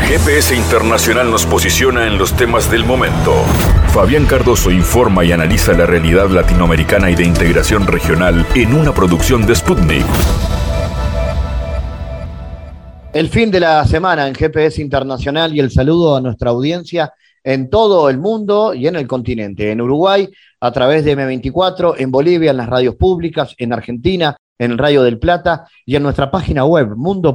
GPS Internacional nos posiciona en los temas del momento. Fabián Cardoso informa y analiza la realidad latinoamericana y de integración regional en una producción de Sputnik. El fin de la semana en GPS Internacional y el saludo a nuestra audiencia en todo el mundo y en el continente. En Uruguay, a través de M24, en Bolivia, en las radios públicas, en Argentina, en el Radio del Plata y en nuestra página web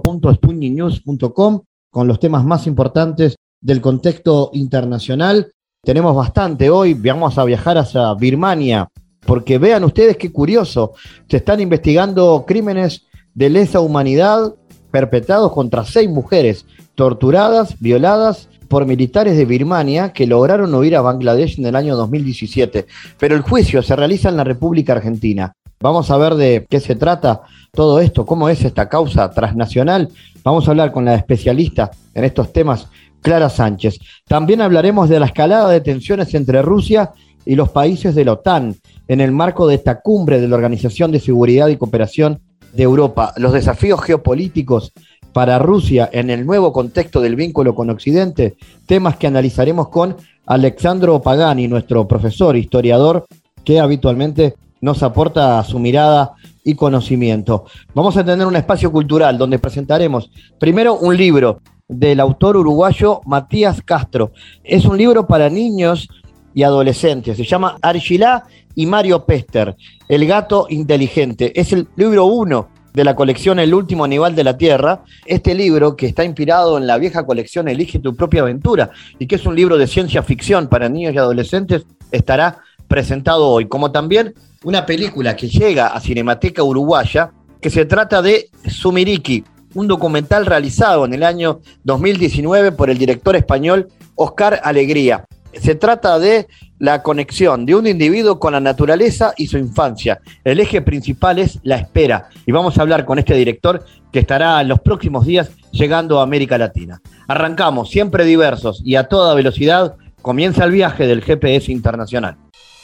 mundo.sputniknews.com con los temas más importantes del contexto internacional. Tenemos bastante hoy, vamos a viajar hacia Birmania, porque vean ustedes qué curioso, se están investigando crímenes de lesa humanidad perpetrados contra 6 mujeres torturadas, violadas por militares de Birmania que lograron huir a Bangladesh en el año 2017. Pero el juicio se realiza en la República Argentina. Vamos a ver de qué se trata todo esto, cómo es esta causa transnacional. Vamos a hablar con la especialista en estos temas, Clara Sánchez. También hablaremos de la escalada de tensiones entre Rusia y los países de la OTAN en el marco de esta cumbre de la Organización de Seguridad y Cooperación de Europa. Los desafíos geopolíticos para Rusia en el nuevo contexto del vínculo con Occidente, temas que analizaremos con Alexandro Pagani, nuestro profesor, historiador, que habitualmente nos aporta su mirada y conocimiento. Vamos a tener un espacio cultural donde presentaremos primero un libro del autor uruguayo Matías Castro. Es un libro para niños y adolescentes. Se llama Archilá y Mario Pester, El gato inteligente. Es el libro 1 de la colección El último animal de la Tierra. Este libro, que está inspirado en la vieja colección Elige tu propia aventura y que es un libro de ciencia ficción para niños y adolescentes, estará presentado hoy, como también una película que llega a Cinemateca Uruguaya, que se trata de Sumiriki, un documental realizado en el año 2019 por el director español Óscar Alegría. Se trata de la conexión de un individuo con la naturaleza y su infancia. El eje principal es la espera. Y vamos a hablar con este director que estará en los próximos días llegando a América Latina. Arrancamos, siempre diversos y a toda velocidad. Comienza el viaje del GPS Internacional.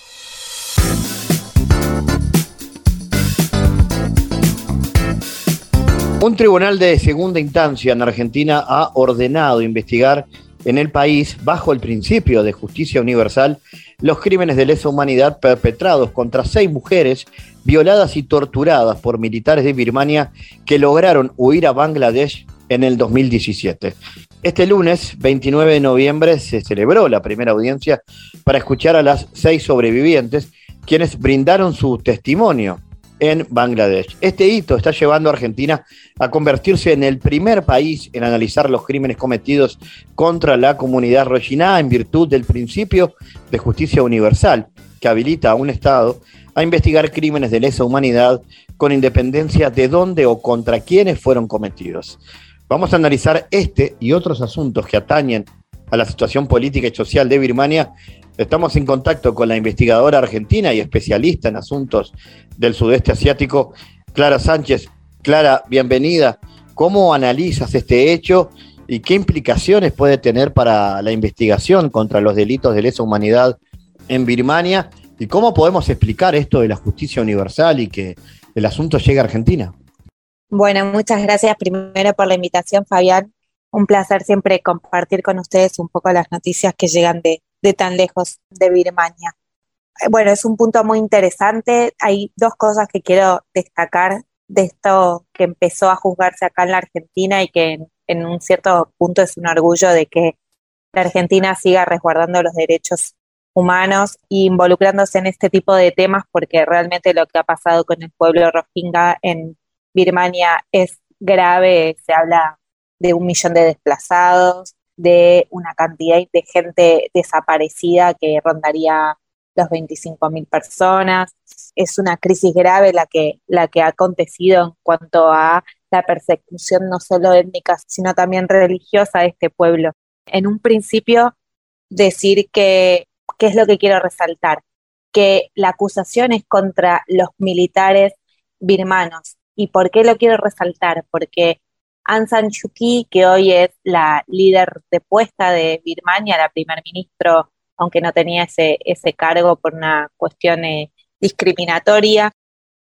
Un tribunal de segunda instancia en Argentina ha ordenado investigar en el país, bajo el principio de justicia universal, los crímenes de lesa humanidad perpetrados contra 6 mujeres violadas y torturadas por militares de Birmania que lograron huir a Bangladesh en el 2017. Este lunes, 29 de noviembre, se celebró la primera audiencia para escuchar a las 6 sobrevivientes, quienes brindaron su testimonio en Bangladesh. Este hito está llevando a Argentina a convertirse en el primer país en analizar los crímenes cometidos contra la comunidad rohingya en virtud del principio de justicia universal, que habilita a un Estado a investigar crímenes de lesa humanidad con independencia de dónde o contra quiénes fueron cometidos. Vamos a analizar este y otros asuntos que atañen a la situación política y social de Birmania. Estamos en contacto con la investigadora argentina y especialista en asuntos del sudeste asiático, Clara Sánchez. Clara, bienvenida. ¿Cómo analizas este hecho y qué implicaciones puede tener para la investigación contra los delitos de lesa humanidad en Birmania? ¿Y cómo podemos explicar esto de la justicia universal y que el asunto llegue a Argentina? Bueno, muchas gracias primero por la invitación, Fabián. Un placer siempre compartir con ustedes un poco las noticias que llegan de tan lejos de Birmania. Bueno, es un punto muy interesante. Hay 2 cosas que quiero destacar de esto que empezó a juzgarse acá en la Argentina y que en un cierto punto es un orgullo de que la Argentina siga resguardando los derechos humanos e involucrándose en este tipo de temas, porque realmente lo que ha pasado con el pueblo rohingya en Birmania es grave. Se habla de 1 millón de desplazados, de una cantidad de gente desaparecida que rondaría los 25.000 personas. Es una crisis grave la que ha acontecido en cuanto a la persecución no solo étnica, sino también religiosa de este pueblo. En un principio, decir que, ¿qué es lo que quiero resaltar? Que la acusación es contra los militares birmanos. ¿Y por qué lo quiero resaltar? Porque Aung San Suu Kyi, que hoy es la líder depuesta de Birmania, la primer ministro, aunque no tenía ese cargo por una cuestión discriminatoria,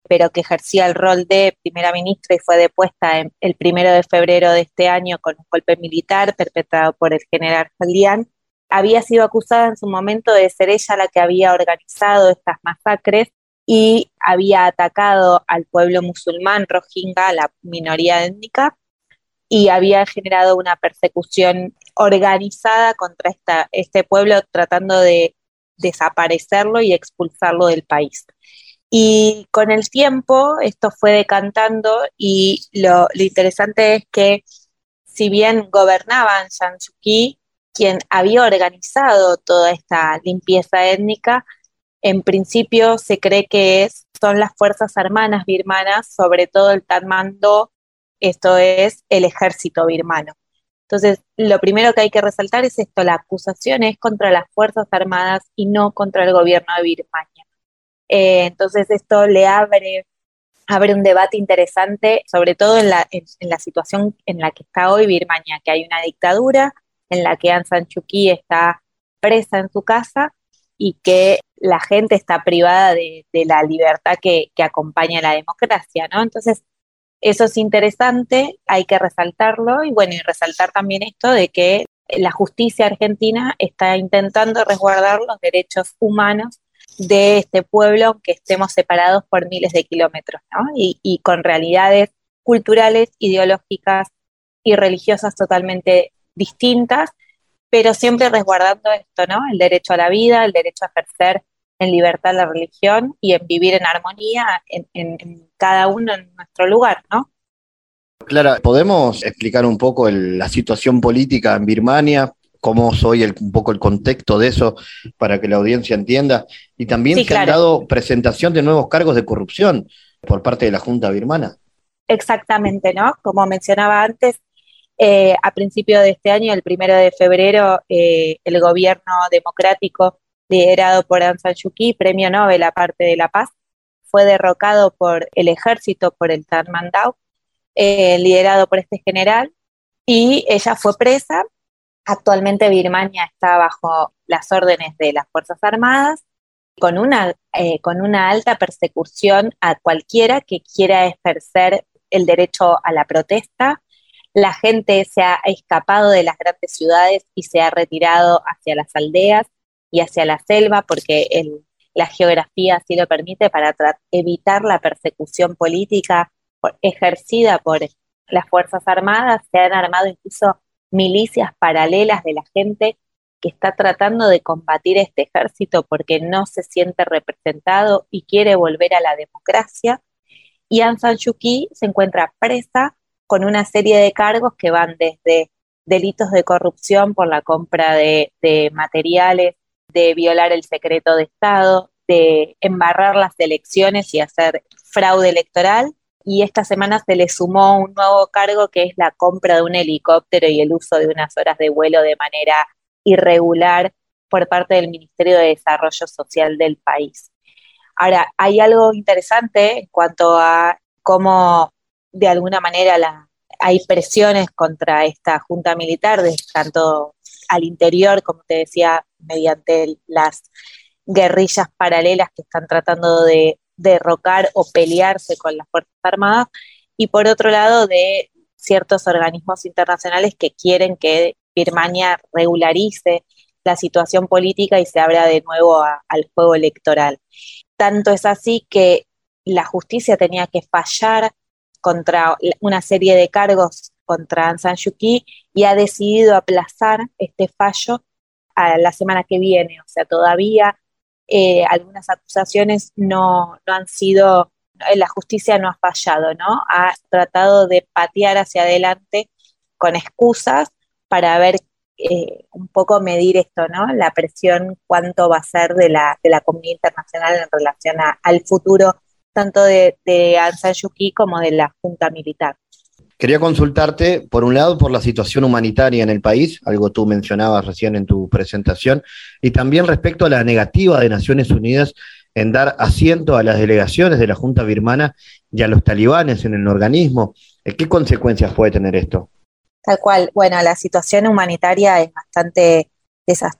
pero que ejercía el rol de primera ministra y fue depuesta el 1 de febrero de este año con un golpe militar perpetrado por el general Julián, había sido acusada en su momento de ser ella la que había organizado estas masacres y había atacado al pueblo musulmán rohingya, la minoría étnica, y había generado una persecución organizada contra este pueblo, tratando de desaparecerlo y expulsarlo del país. Y con el tiempo esto fue decantando y lo interesante es que si bien gobernaba Aung San Suu Kyi, quien había organizado toda esta limpieza étnica, en principio se cree que son las Fuerzas Armadas birmanas, sobre todo el Tatmadaw, esto es el ejército birmano. Entonces, lo primero que hay que resaltar es esto, la acusación es contra las Fuerzas Armadas y no contra el gobierno de Birmania. Entonces esto le abre un debate interesante, sobre todo en la situación en la que está hoy Birmania, que hay una dictadura, en la que Aung San Suu Kyi está presa en su casa y que la gente está privada de la libertad que acompaña a la democracia, ¿no? Entonces, eso es interesante, hay que resaltarlo, y bueno, y resaltar también esto de que la justicia argentina está intentando resguardar los derechos humanos de este pueblo, aunque estemos separados por miles de kilómetros, ¿no? Y con realidades culturales, ideológicas y religiosas totalmente distintas, pero siempre resguardando esto, ¿no? El derecho a la vida, el derecho a ejercer en libertad la religión y en vivir en armonía en cada uno en nuestro lugar, ¿no? Clara, ¿podemos explicar un poco la situación política en Birmania? ¿Cómo un poco el contexto de eso para que la audiencia entienda? Y también Sí, se han claro. dado presentación de nuevos cargos de corrupción por parte de la Junta birmana. Exactamente, ¿no? Como mencionaba antes, a principio de este año, el 1 de febrero, el gobierno democrático liderado por Aung San Suu Kyi, premio Nobel aparte de la paz, fue derrocado por el ejército, por el Tatmadaw, liderado por este general, y ella fue presa. Actualmente Birmania está bajo las órdenes de las Fuerzas Armadas, con una alta persecución a cualquiera que quiera ejercer el derecho a la protesta. La gente se ha escapado de las grandes ciudades y se ha retirado hacia las aldeas y hacia la selva porque la geografía así lo permite para evitar la persecución política ejercida por las Fuerzas Armadas. Se han armado incluso milicias paralelas de la gente que está tratando de combatir este ejército porque no se siente representado y quiere volver a la democracia. Y Aung San Suu Kyi se encuentra presa con una serie de cargos que van desde delitos de corrupción por la compra de materiales, de violar el secreto de Estado, de embarrar las elecciones y hacer fraude electoral. Y esta semana se le sumó un nuevo cargo que es la compra de un helicóptero y el uso de unas horas de vuelo de manera irregular por parte del Ministerio de Desarrollo Social del país. Ahora, hay algo interesante en cuanto a cómo de alguna manera hay presiones contra esta junta militar, tanto al interior, como te decía, mediante las guerrillas paralelas que están tratando de derrocar o pelearse con las Fuerzas Armadas, y por otro lado de ciertos organismos internacionales que quieren que Birmania regularice la situación política y se abra de nuevo al juego electoral. Tanto es así que la justicia tenía que fallar contra una serie de cargos contra Aung San Suu Kyi y ha decidido aplazar este fallo a la semana que viene. O sea, todavía algunas acusaciones no han sido, la justicia no ha fallado, ¿no? Ha tratado de patear hacia adelante con excusas para ver un poco medir esto, ¿no? La presión, cuánto va a ser de la comunidad internacional en relación al futuro tanto de Aung San Suu Kyi como de la junta militar. Quería consultarte, por un lado, por la situación humanitaria en el país, algo tú mencionabas recién en tu presentación, y también respecto a la negativa de Naciones Unidas en dar asiento a las delegaciones de la Junta birmana y a los talibanes en el organismo. ¿Qué consecuencias puede tener esto? Tal cual. Bueno, la situación humanitaria es bastante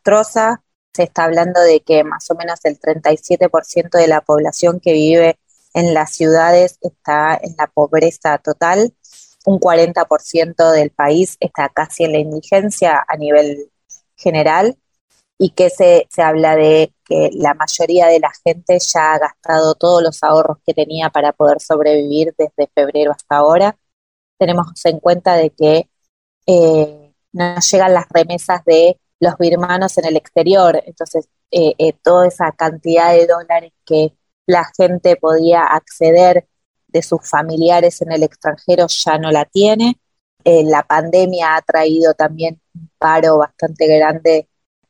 desastrosa. Se está hablando de que más o menos el 37% de la población que vive en las ciudades está en la pobreza total, un 40% del país está casi en la indigencia a nivel general, y que se habla de que la mayoría de la gente ya ha gastado todos los ahorros que tenía para poder sobrevivir desde febrero hasta ahora. Tenemos en cuenta de que no llegan las remesas de los birmanos en el exterior, entonces toda esa cantidad de dólares que la gente podía acceder de sus familiares en el extranjero ya no la tiene. La pandemia ha traído también un paro bastante grande,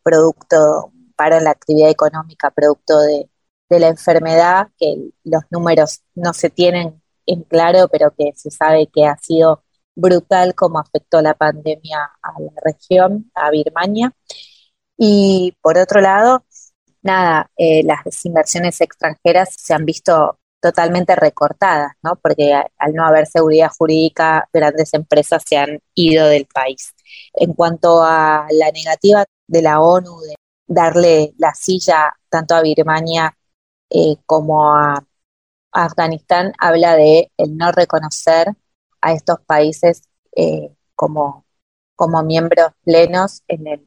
paro en la actividad económica, producto de la enfermedad, que los números no se tienen en claro, pero que se sabe que ha sido brutal como afectó la pandemia a la región, a Birmania. Y por otro lado, nada, las inversiones extranjeras se han visto totalmente recortadas, ¿no? Porque al no haber seguridad jurídica, grandes empresas se han ido del país. En cuanto a la negativa de la ONU de darle la silla tanto a Birmania como a Afganistán, habla de el no reconocer a estos países como, como miembros plenos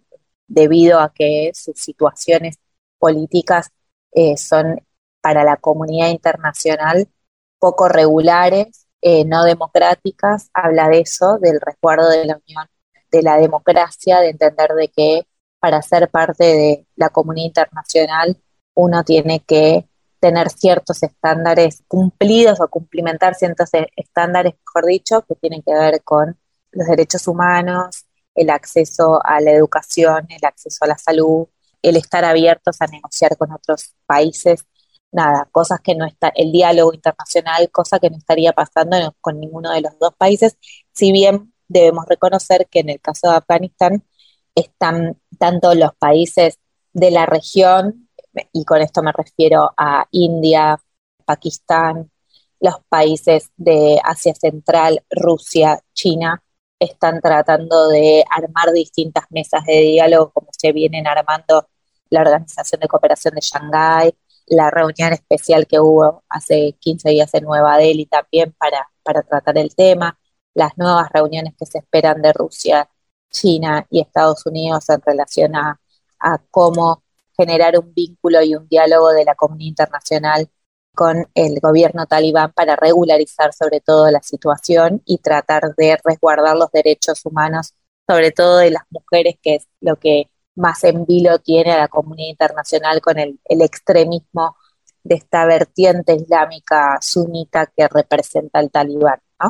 debido a que sus situaciones políticas son para la comunidad internacional poco regulares, no democráticas. Habla de eso, del resguardo de la Unión, de la democracia, de entender de que para ser parte de la comunidad internacional uno tiene que tener ciertos estándares cumplidos o cumplimentar ciertos estándares, mejor dicho, que tienen que ver con los derechos humanos, el acceso a la educación, el acceso a la salud, el estar abiertos a negociar con otros países, nada, cosas que no está, el diálogo internacional, cosa que no estaría pasando con ninguno de los dos países, si bien debemos reconocer que en el caso de Afganistán están tanto los países de la región, y con esto me refiero a India, Pakistán, los países de Asia Central, Rusia, China, están tratando de armar distintas mesas de diálogo, como se vienen armando la Organización de Cooperación de Shanghái, la reunión especial que hubo hace 15 días en Nueva Delhi también para tratar el tema, las nuevas reuniones que se esperan de Rusia, China y Estados Unidos en relación a cómo generar un vínculo y un diálogo de la comunidad internacional con el gobierno talibán para regularizar sobre todo la situación y tratar de resguardar los derechos humanos, sobre todo de las mujeres, que es lo que más en vilo tiene a la comunidad internacional con el extremismo de esta vertiente islámica sunita que representa el talibán, ¿no?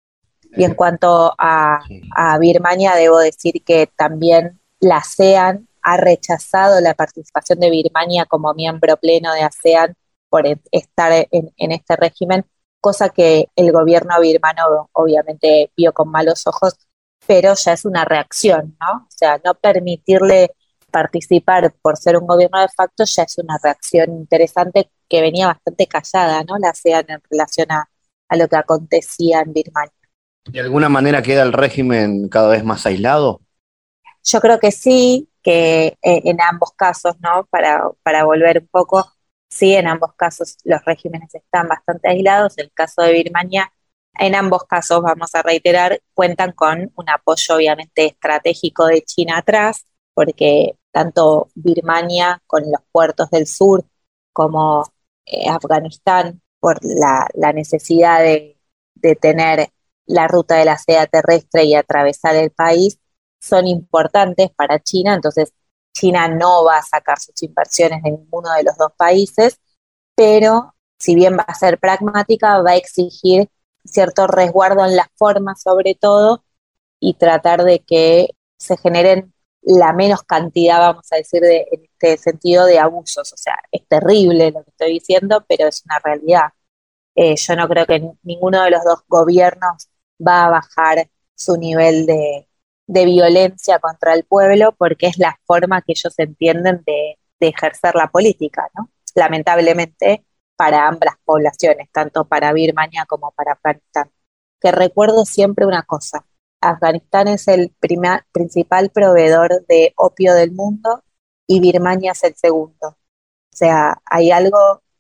Y en cuanto a Birmania, debo decir que también la ASEAN ha rechazado la participación de Birmania como miembro pleno de ASEAN por estar en este régimen, cosa que el gobierno birmano obviamente vio con malos ojos, pero ya es una reacción, ¿no? O sea, no permitirle participar por ser un gobierno de facto ya es una reacción interesante que venía bastante callada, ¿no? La ASEAN en relación a lo que acontecía en Birmania. ¿De alguna manera queda el régimen cada vez más aislado? Yo creo que sí, que en ambos casos, ¿no? Para volver un poco, sí, en ambos casos los regímenes están bastante aislados. En el caso de Birmania, en ambos casos, vamos a reiterar, cuentan con un apoyo obviamente estratégico de China atrás, porque tanto Birmania con los puertos del sur como Afganistán, por la necesidad de tener la ruta de la seda terrestre y atravesar el país, son importantes para China, entonces China no va a sacar sus inversiones de ninguno de los dos países, pero si bien va a ser pragmática, va a exigir cierto resguardo en las formas sobre todo y tratar de que se generen la menos cantidad, vamos a decir, en este sentido de abusos. O sea, es terrible lo que estoy diciendo, pero es una realidad. Yo no creo que ninguno de los dos gobiernos va a bajar su nivel de violencia contra el pueblo, porque es la forma que ellos entienden de ejercer la política, ¿no? Lamentablemente para ambas poblaciones, tanto para Birmania como para Afganistán. Que recuerdo siempre una cosa: Afganistán es el principal proveedor de opio del mundo y Birmania es el segundo. O sea, hay algo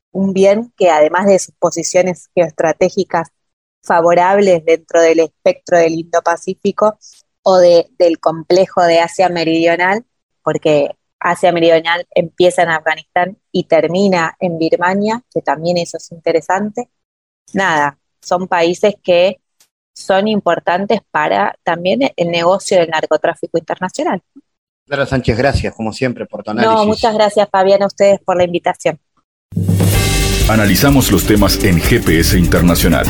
un bien que además de sus posiciones geoestratégicas favorables dentro del espectro del Indo-Pacífico o del complejo de Asia Meridional, porque Asia Meridional empieza en Afganistán y termina en Birmania, que también eso es interesante. Nada, son países que son importantes para también el negocio del narcotráfico internacional. Clara Sánchez, gracias como siempre por tu análisis. No, muchas gracias, Fabián, a ustedes por la invitación. Analizamos los temas en GPS Internacional.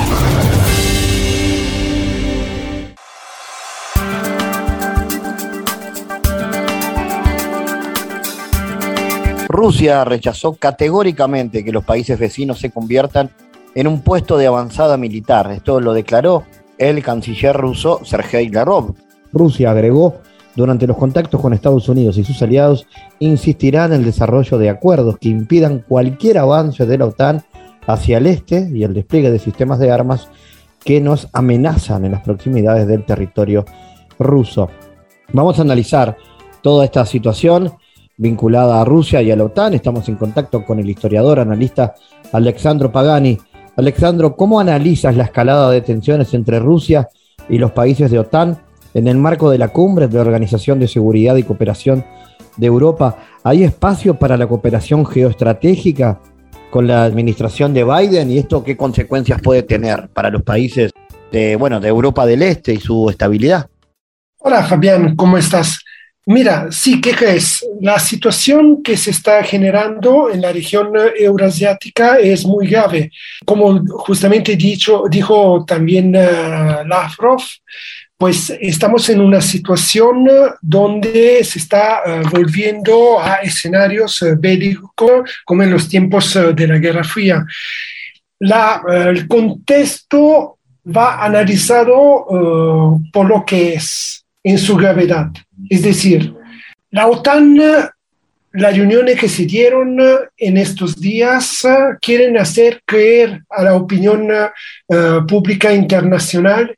Rusia rechazó categóricamente que los países vecinos se conviertan en un puesto de avanzada militar. Esto lo declaró el canciller ruso Sergei Lavrov. Rusia agregó: durante los contactos con Estados Unidos y sus aliados, insistirá en el desarrollo de acuerdos que impidan cualquier avance de la OTAN hacia el este y el despliegue de sistemas de armas que nos amenazan en las proximidades del territorio ruso. Vamos a analizar toda esta situación vinculada a Rusia y a la OTAN. Estamos en contacto con el historiador, analista Alexandro Pagani. Alexandro, ¿cómo analizas la escalada de tensiones entre Rusia y los países de OTAN en el marco de la cumbre de la Organización de Seguridad y Cooperación de Europa? ¿Hay espacio para la cooperación geoestratégica con la administración de Biden? ¿Y esto qué consecuencias puede tener para los países de Europa del Este y su estabilidad? Hola Fabián, ¿cómo estás? Mira, sí, ¿qué crees? La situación que se está generando en la región euroasiática es muy grave. Como justamente dijo también Lavrov, pues estamos en una situación donde se está volviendo a escenarios bélicos como en los tiempos de la Guerra Fría. El contexto va analizado por lo que es en su gravedad. Es decir, la OTAN, las reuniones que se dieron en estos días quieren hacer creer a la opinión pública internacional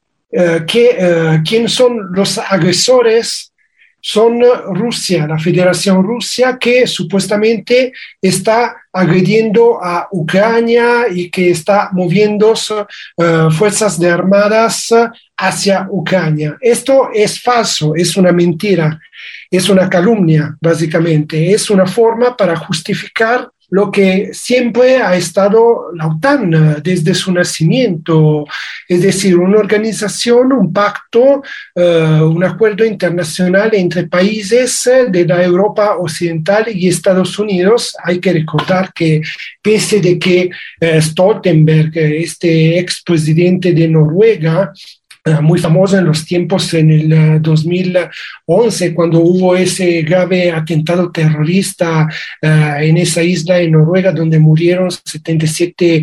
que quienes son los agresores son Rusia, la Federación Rusa, que supuestamente está agrediendo a Ucrania y que está moviendo fuerzas de armadas hacia Ucrania. Esto es falso, es una mentira, es una calumnia, básicamente. Es una forma para justificar lo que siempre ha estado la OTAN desde su nacimiento, es decir, una organización, un pacto, un acuerdo internacional entre países de la Europa Occidental y Estados Unidos. Hay que recordar que pese de que Stoltenberg, este expresidente de Noruega, muy famoso en los tiempos en el 2011, cuando hubo ese grave atentado terrorista en esa isla en Noruega, donde murieron 77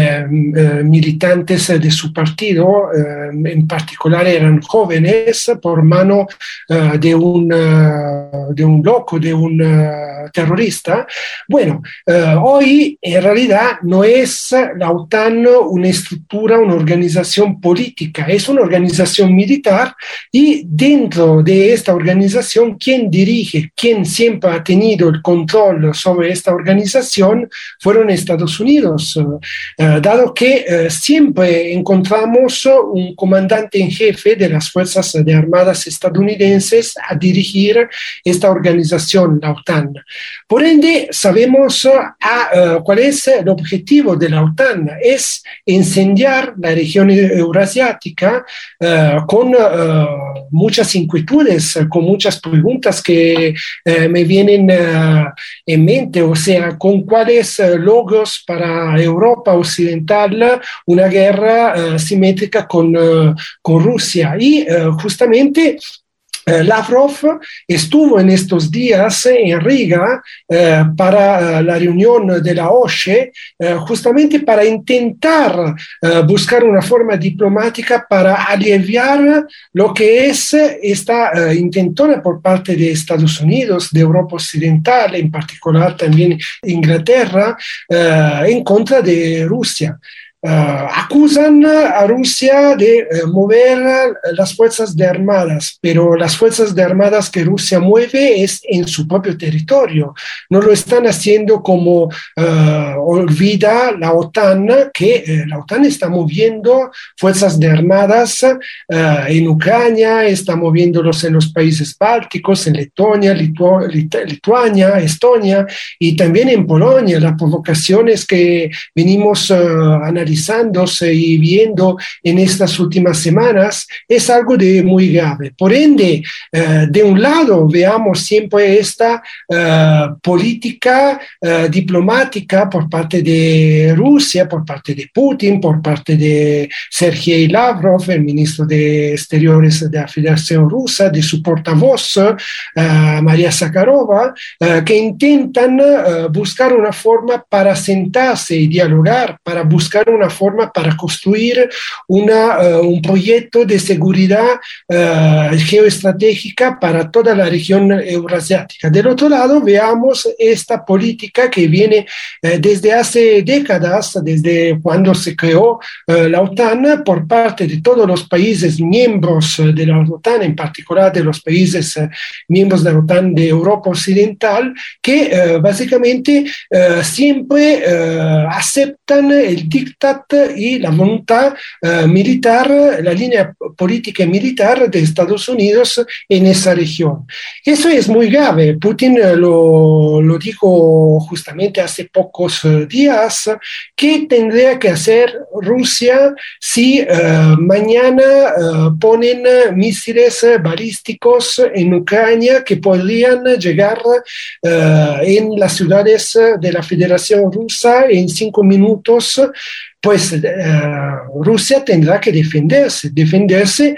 militantes de su partido, en particular eran jóvenes, por mano de un loco, de un terrorista. Bueno, hoy en realidad no es la OTAN una estructura, una organización política, es una organización militar, y dentro de esta organización, quien dirige, quien siempre ha tenido el control sobre esta organización, fueron Estados Unidos, dado que siempre encontramos un comandante en jefe de las Fuerzas de Armadas estadounidenses a dirigir esta organización, la OTAN. Por ende, sabemos cuál es el objetivo de la OTAN: es incendiar la región eurasiática, con muchas inquietudes, con muchas preguntas que me vienen en mente, o sea, con cuáles logros para Europa Occidental una guerra simétrica con Rusia. Y justamente Lavrov estuvo en estos días en Riga para la reunión de la OSCE, justamente para intentar buscar una forma diplomática para aliviar lo que es esta intentona por parte de Estados Unidos, de Europa Occidental, en particular también Inglaterra, en contra de Rusia. acusan a Rusia de mover las fuerzas de armadas, pero las fuerzas de armadas que Rusia mueve es en su propio territorio. No lo están haciendo como olvida la OTAN, que la OTAN está moviendo fuerzas de armadas en Ucrania, está moviéndolos en los países bálticos, en Letonia, Lituania, Estonia y también en Polonia. Las provocaciones que venimos analizándose y viendo en estas últimas semanas es algo de muy grave. Por ende, de un lado veamos siempre esta política diplomática por parte de Rusia, por parte de Putin, por parte de Sergei Lavrov, el ministro de Exteriores de la Federación Rusa, de su portavoz, María Zakharova, que intentan buscar una forma para sentarse y dialogar, para buscar una forma para construir un proyecto de seguridad geoestratégica para toda la región eurasiática. Del otro lado, veamos esta política que viene desde hace décadas, desde cuando se creó la OTAN, por parte de todos los países miembros de la OTAN, en particular de los países miembros de la OTAN de Europa Occidental, que básicamente siempre aceptan el diktat y la voluntad militar, la línea política y militar de Estados Unidos en esa región. Eso es muy grave. Putin lo dijo justamente hace pocos días. ¿Qué tendría que hacer Rusia si mañana ponen misiles balísticos en Ucrania que podrían llegar en las ciudades de la Federación Rusa en 5 minutos? Pues Rusia tendrá que defenderse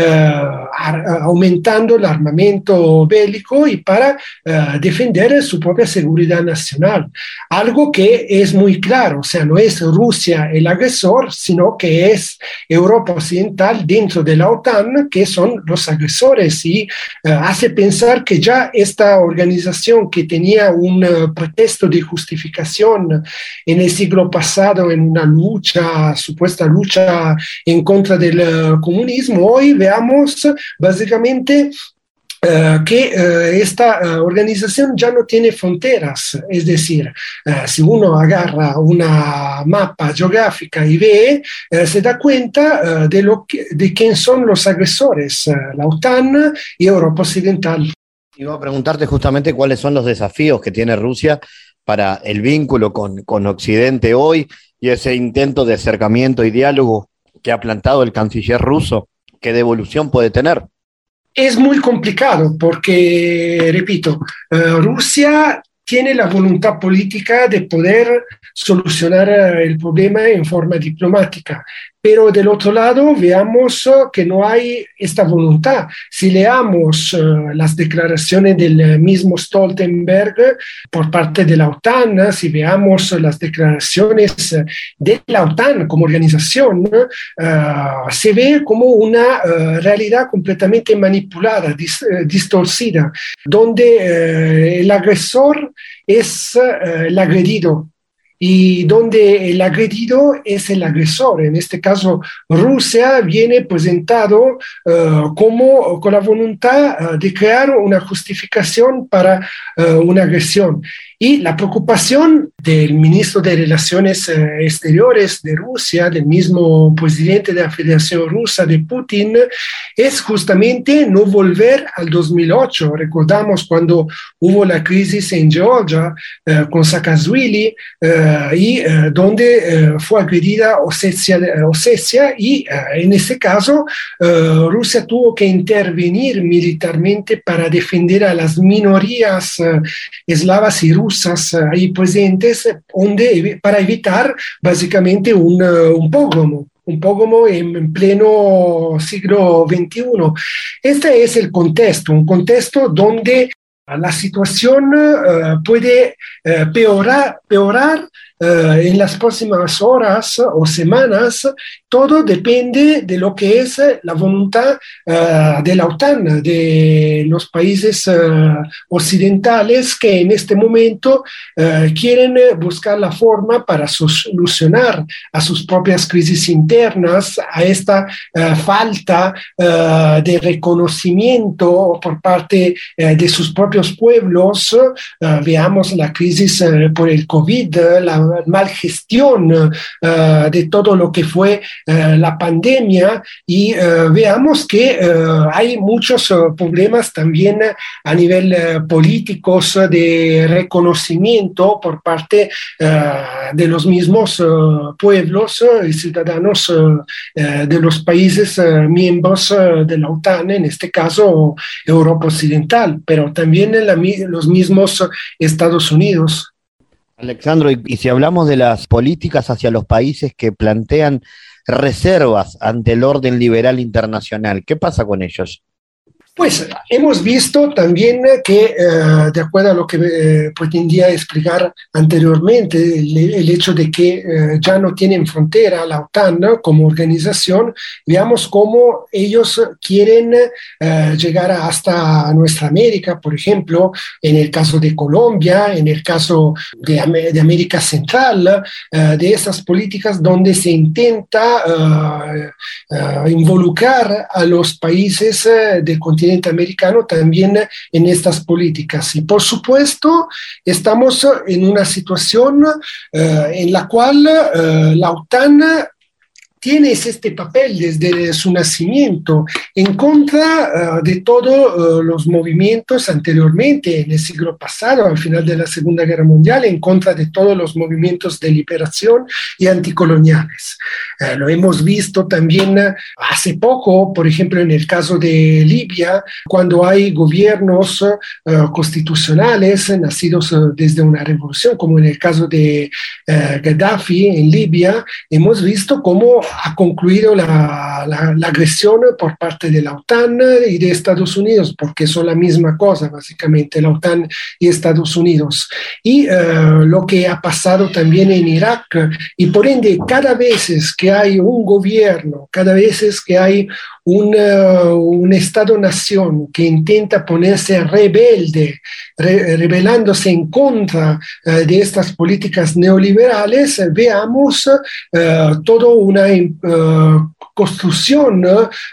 aumentando el armamento bélico y para defender su propia seguridad nacional. Algo que es muy claro, o sea, no es Rusia el agresor, sino que es Europa Occidental dentro de la OTAN que son los agresores y hace pensar que ya esta organización que tenía un pretexto de justificación en el siglo pasado en una supuesta lucha en contra del comunismo, hoy veamos básicamente que esta organización ya no tiene fronteras, es decir, si uno agarra una mapa geográfica y ve, se da cuenta de quién son los agresores, la OTAN y Europa Occidental. Iba a preguntarte justamente cuáles son los desafíos que tiene Rusia para el vínculo con Occidente hoy y ese intento de acercamiento y diálogo que ha plantado el canciller ruso. ¿Qué devolución puede tener? Es muy complicado porque, repito, Rusia tiene la voluntad política de poder solucionar el problema en forma diplomática. Pero del otro lado, veamos que no hay esta voluntad. Si leamos las declaraciones del mismo Stoltenberg por parte de la OTAN, si veamos las declaraciones de la OTAN como organización, se ve como una realidad completamente manipulada, distorcida, donde el agresor es el agredido. Y donde el agredido es el agresor. En este caso, Rusia viene presentado como con la voluntad de crear una justificación para una agresión. Y la preocupación del ministro de Relaciones Exteriores de Rusia, del mismo presidente de la Federación Rusa, de Putin, es justamente no volver al 2008. Recordamos cuando hubo la crisis en Georgia con Saakashvili y donde fue agredida Osetia y en ese caso Rusia tuvo que intervenir militarmente para defender a las minorías eslavas y rusas ahí presentes, para evitar básicamente un pogromo en pleno siglo XXI. Este es el contexto, un contexto donde la situación puede peorar en las próximas horas o semanas. Todo depende de lo que es la voluntad de la OTAN, de los países occidentales que en este momento quieren buscar la forma para solucionar a sus propias crisis internas, a esta falta de reconocimiento por parte de sus propios pueblos. Veamos la crisis por el COVID, la mal gestión de todo lo que fue la pandemia, y veamos que hay muchos problemas también a nivel políticos de reconocimiento por parte de los mismos pueblos y ciudadanos de los países miembros de la OTAN, en este caso Europa Occidental, pero también los mismos Estados Unidos. Alexandro, y si hablamos de las políticas hacia los países que plantean reservas ante el orden liberal internacional, ¿qué pasa con ellos? Pues hemos visto también que, de acuerdo a lo que pretendía explicar anteriormente, el hecho de que ya no tienen frontera la OTAN, ¿no?, como organización, veamos cómo ellos quieren llegar hasta nuestra América, por ejemplo, en el caso de Colombia, en el caso de América Central, de esas políticas donde se intenta involucrar a los países del continente americano también en estas políticas. Y por supuesto, estamos en una situación en la cual la OTAN tiene este papel desde su nacimiento en contra de todos los movimientos anteriormente, en el siglo pasado, al final de la Segunda Guerra Mundial, en contra de todos los movimientos de liberación y anticoloniales. Lo hemos visto también hace poco, por ejemplo, en el caso de Libia, cuando hay gobiernos constitucionales nacidos desde una revolución, como en el caso de Gaddafi en Libia. Hemos visto cómo ha concluido la agresión por parte de la OTAN y de Estados Unidos, porque son la misma cosa, básicamente, la OTAN y Estados Unidos. Y lo que ha pasado también en Irak, y por ende, cada vez que hay un gobierno, cada vez que hay un Estado-nación que intenta ponerse rebelde, rebelándose en contra de estas políticas neoliberales, veamos toda una construcción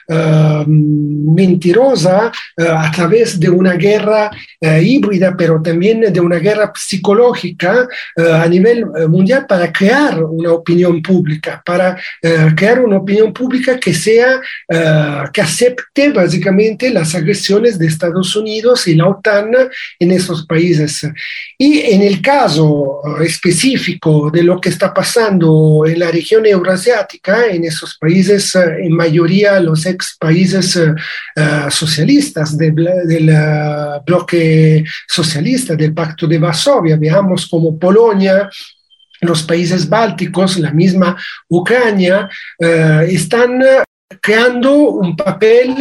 mentirosa a través de una guerra híbrida, pero también de una guerra psicológica a nivel mundial para crear una opinión pública, que sea que acepte básicamente las agresiones de Estados Unidos y la OTAN en esos países. Y en el caso específico de lo que está pasando en la región eurasiática, en esos países, en mayoría los ex países socialistas del bloque socialista, del Pacto de Varsovia, veamos como Polonia, los países bálticos, la misma Ucrania, están creando un papel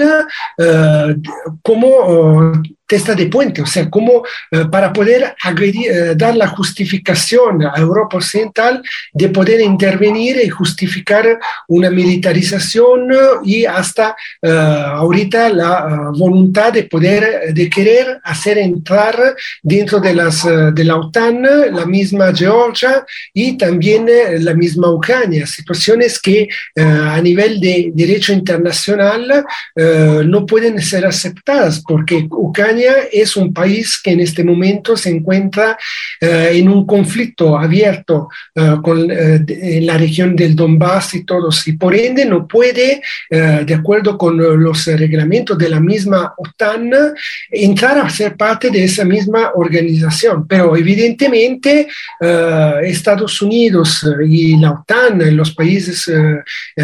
como testa de puente, o sea, como para poder dar la justificación a Europa Occidental de poder intervenir y justificar una militarización y hasta ahorita la voluntad de querer hacer entrar dentro de la OTAN la misma Georgia y también la misma Ucrania, situaciones que a nivel de derecho internacional no pueden ser aceptadas, porque Ucrania es un país que en este momento se encuentra en un conflicto abierto en la región del Donbass y todos, y por ende no puede, de acuerdo con los reglamentos de la misma OTAN, entrar a ser parte de esa misma organización. Pero evidentemente Estados Unidos y la OTAN, los países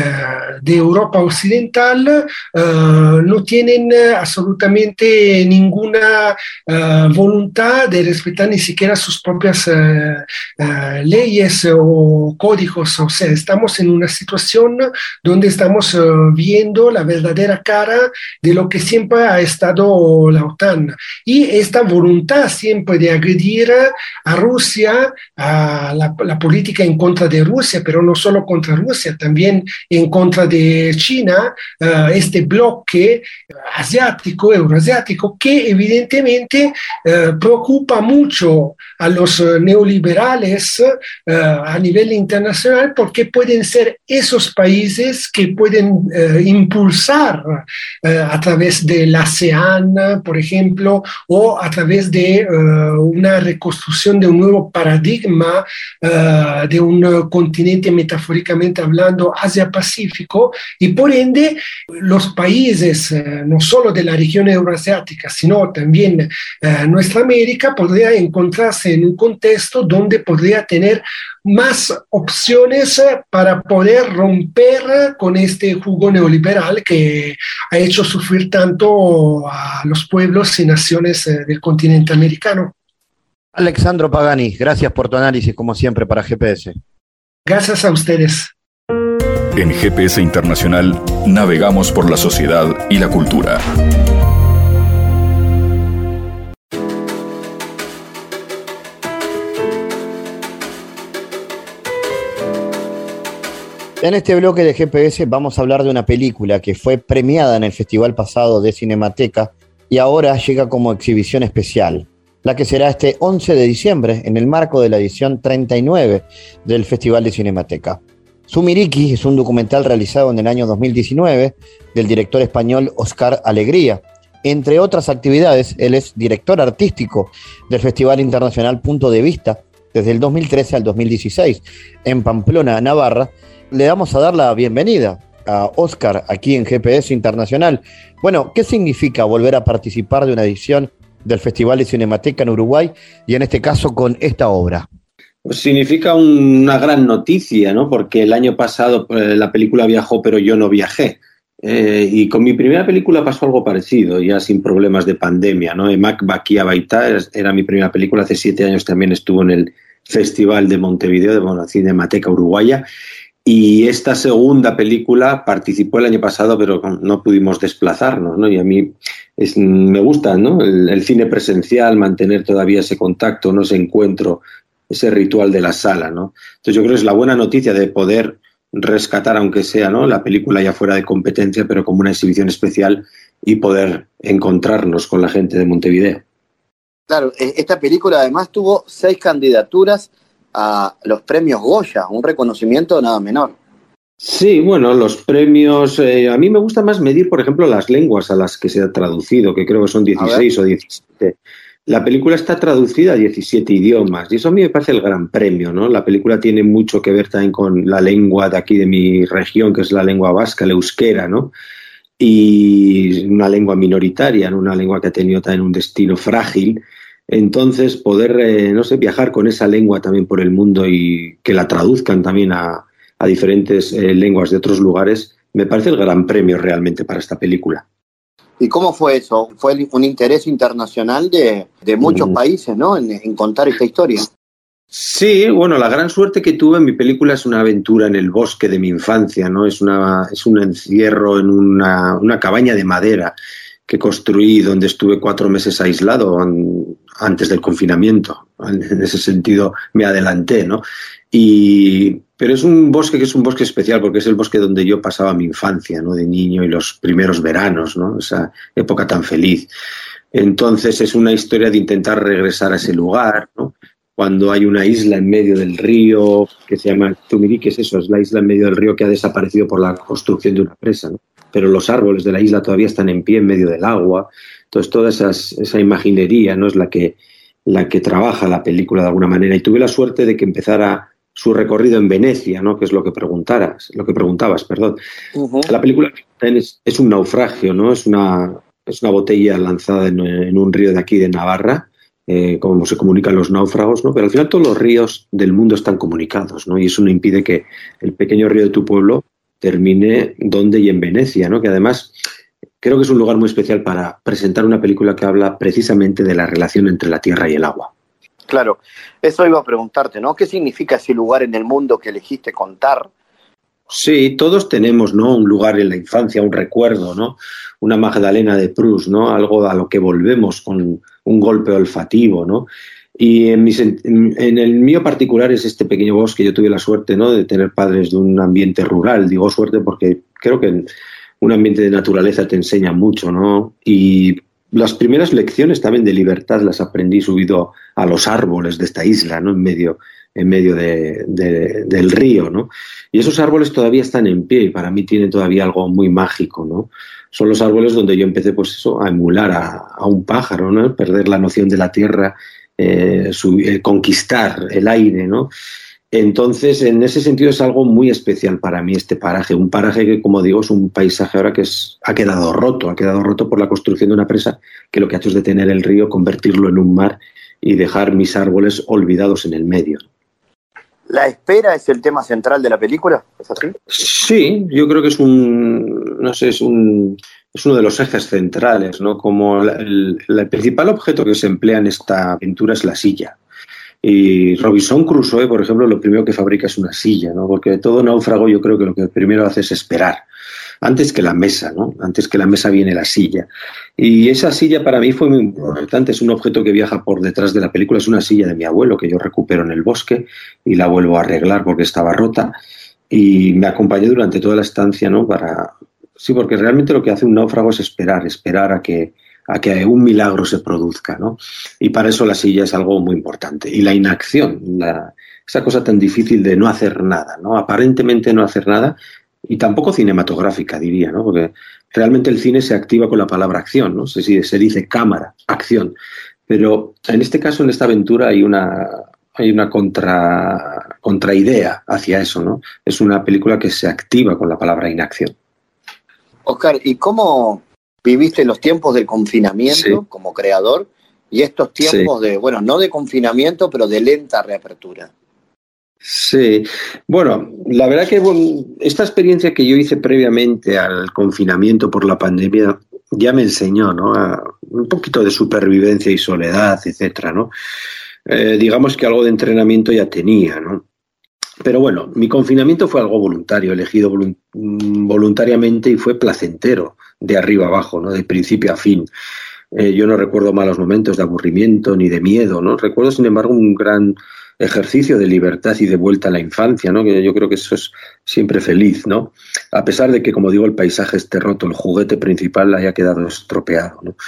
de Europa Occidental, no tienen absolutamente ningún ninguna voluntad de respetar ni siquiera sus propias leyes o códigos. O sea, estamos en una situación donde estamos viendo la verdadera cara de lo que siempre ha estado la OTAN. Y esta voluntad siempre de agredir a Rusia, a la política en contra de Rusia, pero no solo contra Rusia, también en contra de China, este bloque asiático, euroasiático, que evidentemente preocupa mucho a los neoliberales a nivel internacional, porque pueden ser esos países que pueden impulsar a través de la ASEAN, por ejemplo, o a través de una reconstrucción de un nuevo paradigma de un continente metafóricamente hablando Asia-Pacífico, y por ende los países no solo de la región euroasiática, sino también nuestra América podría encontrarse en un contexto donde podría tener más opciones para poder romper con este jugo neoliberal que ha hecho sufrir tanto a los pueblos y naciones del continente americano. Alexandro Pagani, gracias por tu análisis, como siempre, para GPS. Gracias a ustedes. En GPS Internacional navegamos por la sociedad y la cultura. En este bloque de GPS vamos a hablar de una película que fue premiada en el festival pasado de Cinemateca y ahora llega como exhibición especial, la que será este 11 de diciembre en el marco de la edición 39 del Festival de Cinemateca. Sumiriki es un documental realizado en el año 2019 del director español Óscar Alegría. Entre otras actividades, él es director artístico del Festival Internacional Punto de Vista desde el 2013 al 2016 en Pamplona, Navarra. Le vamos a dar la bienvenida a Óscar aquí en GPS Internacional. Bueno, ¿qué significa volver a participar de una edición del Festival de Cinemateca en Uruguay y en este caso con esta obra? Pues significa una gran noticia, ¿no? Porque el año pasado la película viajó, pero yo no viajé. Y con mi primera película pasó algo parecido, ya sin problemas de pandemia, ¿no? Emak Bakia Baita era mi primera película, hace 7 años también estuvo en el Festival de Montevideo, de la Cinemateca Uruguaya. Y esta segunda película participó el año pasado, pero no pudimos desplazarnos, ¿no? Y a mí me gusta, ¿no? El cine presencial, mantener todavía ese contacto, ¿no? Ese encuentro, ese ritual de la sala, ¿no? Entonces yo creo que es la buena noticia de poder rescatar, aunque sea, ¿no? La película ya fuera de competencia, pero como una exhibición especial y poder encontrarnos con la gente de Montevideo. Claro, esta película además tuvo 6 candidaturas a los premios Goya, un reconocimiento nada menor. Sí, bueno, los premios, a mí me gusta más medir, por ejemplo, las lenguas a las que se ha traducido, que creo que son 16 o 17. La película está traducida a 17 idiomas y eso a mí me parece el gran premio, ¿no? La película tiene mucho que ver también con la lengua de aquí de mi región, que es la lengua vasca, el euskera, ¿no? Y una lengua minoritaria, ¿no? Una lengua que ha tenido también un destino frágil. Entonces, poder, viajar con esa lengua también por el mundo y que la traduzcan también a diferentes lenguas de otros lugares, me parece el gran premio realmente para esta película. ¿Y cómo fue eso? Fue un interés internacional de muchos países, ¿no? En contar esta historia. Sí, bueno, la gran suerte que tuve en mi película es una aventura en el bosque de mi infancia, ¿no? Es un encierro en una cabaña de madera que construí donde estuve 4 meses aislado antes del confinamiento. En ese sentido me adelanté, ¿no? Pero es un bosque que es un bosque especial porque es el bosque donde yo pasaba mi infancia, ¿no? De niño y los primeros veranos, ¿no? Esa época tan feliz. Entonces es una historia de intentar regresar a ese lugar, ¿no? Cuando hay una isla en medio del río que se llama Tumirí, que es eso, es la isla en medio del río que ha desaparecido por la construcción de una presa, ¿no? Pero los árboles de la isla todavía están en pie en medio del agua. Entonces toda esa imaginería, ¿no? Es la que trabaja la película de alguna manera. Y tuve la suerte de que empezara su recorrido en Venecia, ¿no? Que es lo que preguntabas, perdón. Uh-huh. La película es un naufragio, ¿no? Es una botella lanzada en un río de aquí de Navarra, como se comunican los náufragos, ¿no? Pero al final todos los ríos del mundo están comunicados, ¿no? Y eso no impide que el pequeño río de tu pueblo termine donde y en Venecia, ¿no? Que además creo que es un lugar muy especial para presentar una película que habla precisamente de la relación entre la tierra y el agua. Claro, eso iba a preguntarte, ¿no? ¿Qué significa ese lugar en el mundo que elegiste contar? Sí, todos tenemos, ¿no?, un lugar en la infancia, un recuerdo, ¿no? Una Magdalena de Proust, ¿no? Algo a lo que volvemos con un golpe olfativo, ¿no? Y en el mío particular es este pequeño bosque. Yo tuve la suerte, ¿no?, de tener padres de un ambiente rural. Digo suerte porque creo que un ambiente de naturaleza te enseña mucho, ¿no? Y las primeras lecciones también de libertad las aprendí subido a los árboles de esta isla, ¿no?, en medio del río, ¿no? Y esos árboles todavía están en pie y para mí tienen todavía algo muy mágico, ¿no? Son los árboles donde yo empecé, pues eso, a emular a un pájaro, ¿no? Perder la noción de la tierra, conquistar el aire, ¿no? Entonces, en ese sentido es algo muy especial para mí este paraje, un paraje que, como digo, es un paisaje ahora que ha quedado roto por la construcción de una presa que lo que ha hecho es detener el río, convertirlo en un mar y dejar mis árboles olvidados en el medio. ¿La espera es el tema central de la película? ¿Es así? Sí, yo creo que es uno de los ejes centrales, ¿no? Como el principal objeto que se emplea en esta aventura es la silla. Y Robinson Crusoe, por ejemplo, lo primero que fabrica es una silla, ¿no? Porque todo náufrago yo creo que lo que primero hace es esperar. Antes que la mesa, ¿no? Antes que la mesa viene la silla. Y esa silla para mí fue muy importante. Es un objeto que viaja por detrás de la película. Es una silla de mi abuelo que yo recupero en el bosque y la vuelvo a arreglar porque estaba rota. Y me acompañó durante toda la estancia, ¿no? Sí, porque realmente lo que hace un náufrago es esperar a que un milagro se produzca, ¿no? Y para eso la silla es algo muy importante. Y la inacción, esa cosa tan difícil de no hacer nada, ¿no? Aparentemente no hacer nada. Y tampoco cinematográfica, diría, ¿no? Porque realmente el cine se activa con la palabra acción, ¿no? Se dice cámara, acción. Pero en este caso, en esta aventura, hay una contraidea hacia eso, ¿no? Es una película que se activa con la palabra inacción. Oscar, ¿y cómo viviste los tiempos del confinamiento como creador y estos tiempos no de confinamiento, pero de lenta reapertura? Sí, bueno, la verdad que esta experiencia que yo hice previamente al confinamiento por la pandemia ya me enseñó, ¿no?, un poquito de supervivencia y soledad, etcétera, ¿no? Digamos que algo de entrenamiento ya tenía, ¿no? Pero bueno, mi confinamiento fue algo voluntario, elegido voluntariamente y fue placentero, de arriba abajo, ¿no?, de principio a fin. Yo no recuerdo malos momentos de aburrimiento ni de miedo, ¿no? Recuerdo, sin embargo, un gran ejercicio de libertad y de vuelta a la infancia, ¿no? Que yo creo que eso es siempre feliz, ¿no? A pesar de que, como digo, el paisaje esté roto, el juguete principal haya quedado estropeado, ¿no?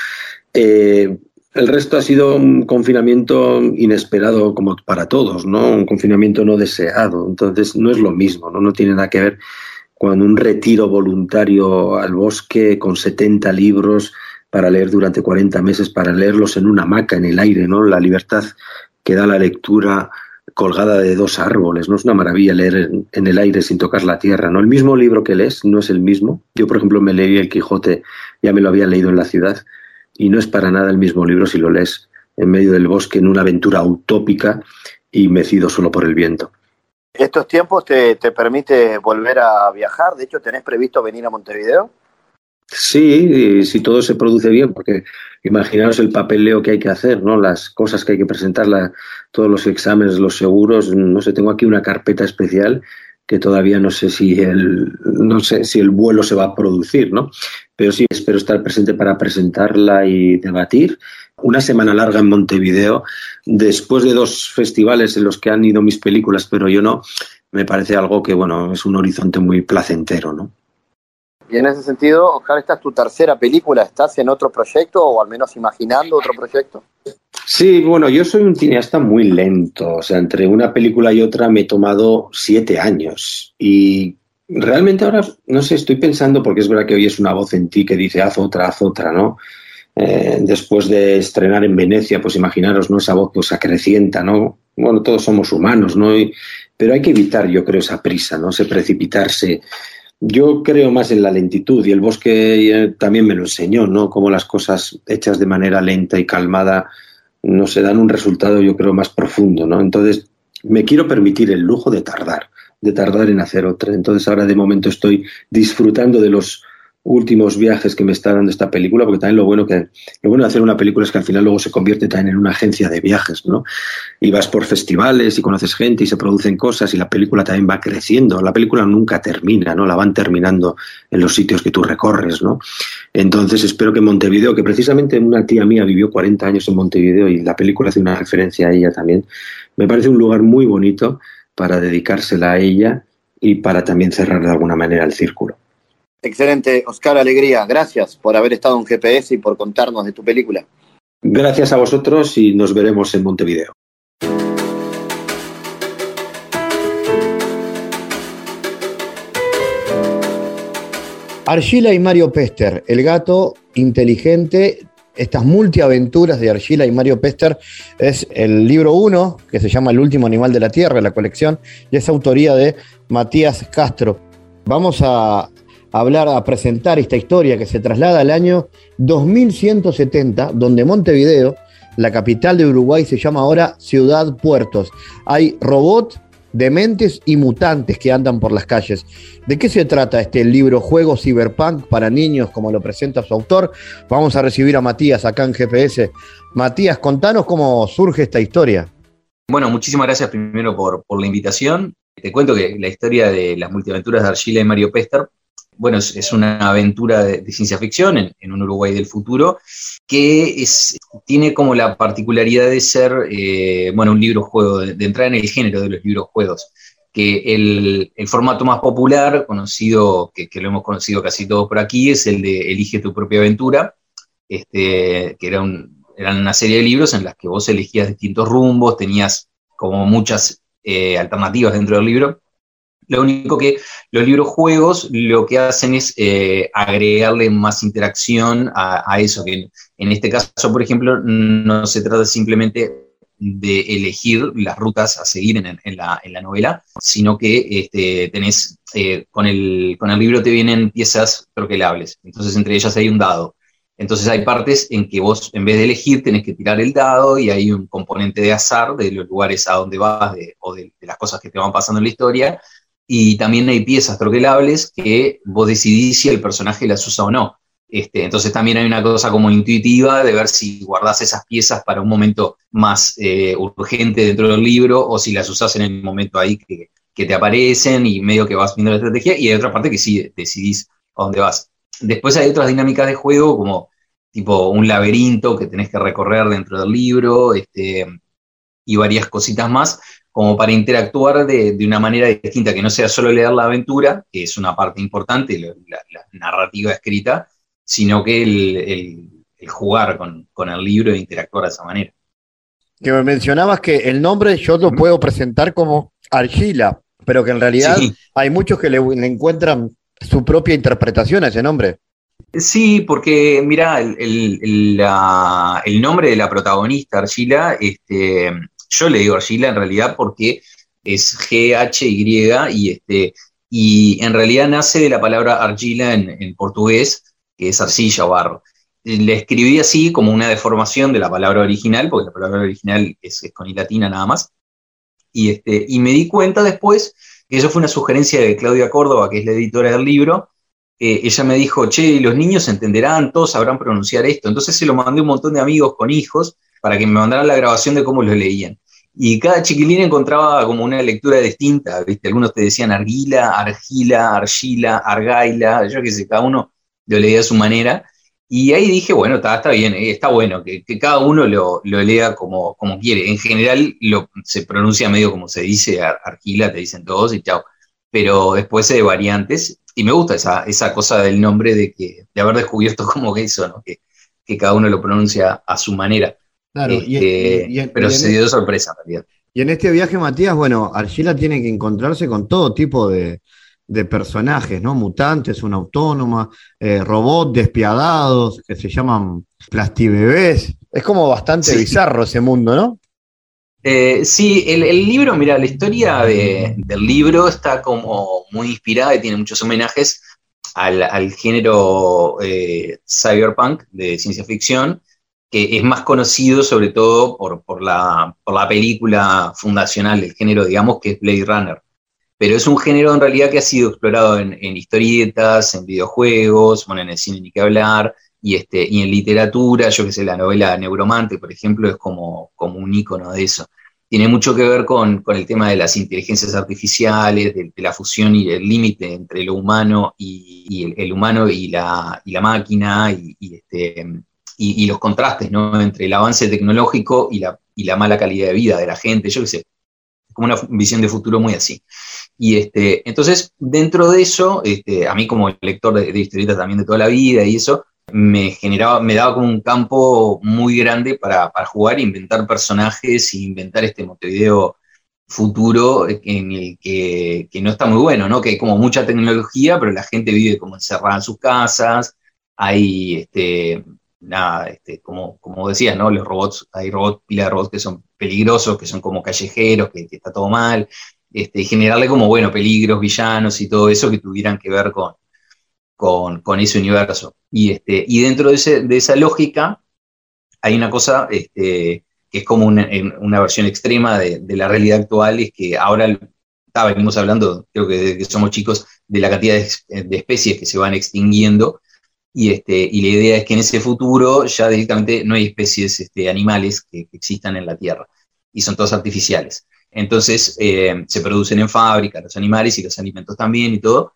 El resto ha sido un confinamiento inesperado como para todos, ¿no? Un confinamiento no deseado. Entonces no es lo mismo, ¿no? No tiene nada que ver con un retiro voluntario al bosque con 70 libros para leer durante 40 meses, para leerlos en una hamaca en el aire, ¿no? La libertad que da la lectura colgada de 2 árboles, ¿no? Es una maravilla leer en el aire sin tocar la tierra, ¿no? El mismo libro que lees no es el mismo. Yo, por ejemplo, me leí El Quijote, ya me lo había leído en la ciudad, y no es para nada el mismo libro si lo lees en medio del bosque en una aventura utópica y mecido solo por el viento. ¿Estos tiempos te permite volver a viajar? De hecho, ¿tenés previsto venir a Montevideo? Sí, si todo se produce bien, porque imaginaos el papeleo que hay que hacer, ¿no? Las cosas que hay que presentar, todos los exámenes, los seguros, no sé, tengo aquí una carpeta especial que todavía no sé si el vuelo se va a producir, ¿no? Pero sí espero estar presente para presentarla y debatir. Una semana larga en Montevideo, después de 2 festivales en los que han ido mis películas, pero yo no, me parece algo que, bueno, es un horizonte muy placentero, ¿no? Y en ese sentido, Oscar, ¿esta es tu tercera película? ¿Estás en otro proyecto o al menos imaginando otro proyecto? Sí, bueno, yo soy un cineasta muy lento. O sea, entre una película y otra me he tomado 7 años. Y realmente ahora, no sé, estoy pensando, porque es verdad que hoy es una voz en ti que dice haz otra, ¿no? Después de estrenar en Venecia, pues imaginaros, ¿no? Esa voz pues acrecienta, ¿no? Bueno, todos somos humanos, ¿no? Pero hay que evitar, yo creo, esa prisa, ¿no? Ese precipitarse. Yo creo más en la lentitud y el bosque también me lo enseñó, ¿no? Cómo las cosas hechas de manera lenta y calmada no se dan un resultado, yo creo, más profundo, ¿no? Entonces, me quiero permitir el lujo de tardar en hacer otra. Entonces, ahora de momento estoy disfrutando de los últimos viajes que me está dando esta película, porque también lo bueno de hacer una película es que al final luego se convierte también en una agencia de viajes, ¿no? Y vas por festivales y conoces gente y se producen cosas y la película también va creciendo. La película nunca termina, ¿no? La van terminando en los sitios que tú recorres, ¿no? Entonces espero que Montevideo, que precisamente una tía mía vivió 40 años en Montevideo y la película hace una referencia a ella también, me parece un lugar muy bonito para dedicársela a ella y para también cerrar de alguna manera el círculo. Excelente, Oscar Alegría, gracias por haber estado en GPS y por contarnos de tu película. Gracias a vosotros y nos veremos en Montevideo. Argila y Mario Pester, el gato inteligente. Estas multiaventuras de Argila y Mario Pester es el libro 1, que se llama El último animal de la Tierra, la colección, y es autoría de Matías Castro. Vamos a presentar esta historia que se traslada al año 2170, donde Montevideo, la capital de Uruguay, se llama ahora Ciudad Puertos. Hay robots, dementes y mutantes que andan por las calles. ¿De qué se trata este libro juego cyberpunk para niños, como lo presenta su autor? Vamos a recibir a Matías acá en GPS. Matías, contanos cómo surge esta historia. Bueno, muchísimas gracias primero por la invitación. Te cuento que la historia de las multiaventuras de Argila y Mario Pester, bueno, es una aventura de ciencia ficción en un Uruguay del futuro que tiene como la particularidad de ser, un libro juego, de entrar en el género de los libros juegos, que el formato más popular, conocido, que lo hemos conocido casi todos por aquí, es el de Elige tu propia aventura, que eran una serie de libros en las que vos elegías distintos rumbos, tenías como muchas alternativas dentro del libro. Lo único que los libros juegos lo que hacen es agregarle más interacción a eso, que en este caso, por ejemplo, no se trata simplemente de elegir las rutas a seguir en la novela, sino que tenés, con el libro te vienen piezas troquelables, entonces entre ellas hay un dado. Entonces hay partes en que vos, en vez de elegir, tenés que tirar el dado y hay un componente de azar de los lugares a donde vas o de las cosas que te van pasando en la historia. Y también hay piezas troquelables que vos decidís si el personaje las usa o no. Entonces también hay una cosa como intuitiva de ver si guardás esas piezas para un momento más urgente dentro del libro o si las usás en el momento ahí que te aparecen y medio que vas viendo la estrategia. Y hay otra parte que sí decidís a dónde vas. Después hay otras dinámicas de juego como tipo un laberinto que tenés que recorrer dentro del libro y varias cositas más, como para interactuar de una manera distinta, que no sea solo leer la aventura, que es una parte importante, la narrativa escrita, sino que el jugar con el libro e interactuar de esa manera. Que me mencionabas que el nombre yo lo puedo presentar como Argila, pero que en realidad sí, hay muchos que le encuentran su propia interpretación a ese nombre. Sí, porque mirá, el nombre de la protagonista, Argila, yo le digo Argila en realidad porque es G-H-Y y en realidad nace de la palabra argila en portugués, que es arcilla o barro. Le escribí así como una deformación de la palabra original, porque la palabra original es con I latina nada más, y me di cuenta después que eso fue una sugerencia de Claudia Córdoba, que es la editora del libro. Ella me dijo, che, los niños entenderán, todos sabrán pronunciar esto. Entonces se lo mandé a un montón de amigos con hijos para que me mandaran la grabación de cómo lo leían. Y cada chiquilín encontraba como una lectura distinta, ¿viste? Algunos te decían Arguila, Argila, Argila, Argaila, yo qué sé, cada uno lo leía a su manera. Y ahí dije, bueno, está bien, está bueno, que cada uno lo lea como quiere. En general se pronuncia medio como se dice, Argila, te dicen todos y chao. Pero después hay variantes, y me gusta esa cosa del nombre de haber descubierto como que eso, ¿no? Que cada uno lo pronuncia a su manera. Claro, pero se dio sorpresa en realidad. Y en este viaje, Matías, bueno, Argila tiene que encontrarse con todo tipo de personajes, ¿no? Mutantes, una autónoma, robots despiadados, que se llaman plastibebés. Es como bastante bizarro ese mundo, ¿no? Sí, el libro, mira, la historia del libro está como muy inspirada y tiene muchos homenajes al género cyberpunk de ciencia ficción, que es más conocido sobre todo por la película fundacional del género, digamos, que es Blade Runner. pero es un género en realidad que ha sido explorado en historietas, en videojuegos, bueno, en el cine ni que hablar, y en literatura, yo que sé, la novela Neuromante, por ejemplo, es como un ícono de eso. Tiene mucho que ver con el tema de las inteligencias artificiales, de la fusión y el límite entre lo humano y el humano y la máquina, y los contrastes, ¿no?, entre el avance tecnológico y la mala calidad de vida de la gente, yo qué sé, como una visión de futuro muy así. Y entonces, dentro de eso, a mí como lector de historietas también de toda la vida y eso, me daba como un campo muy grande para jugar e inventar personajes e inventar este Montevideo futuro en el que no está muy bueno, ¿no? Que hay como mucha tecnología, pero la gente vive como encerrada en sus casas, hay como decías, ¿no? Los robots, hay pila de robots que son peligrosos, que son como callejeros, que está todo mal, y generarle como, bueno, peligros, villanos y todo eso que tuvieran que ver con ese universo. Y dentro de esa lógica hay una cosa que es como una versión extrema de la realidad actual, es que ahora venimos hablando, creo que desde que somos chicos, de la cantidad de especies que se van extinguiendo, y la idea es que en ese futuro ya directamente no hay especies animales que existan en la Tierra, y son todas artificiales. Entonces se producen en fábrica los animales y los alimentos también y todo.